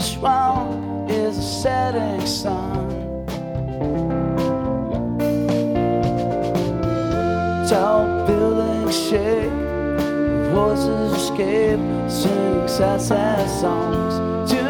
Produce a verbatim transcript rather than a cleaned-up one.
each round is a setting sun. Tall buildings shake, voices escape, sing sad, sad songs.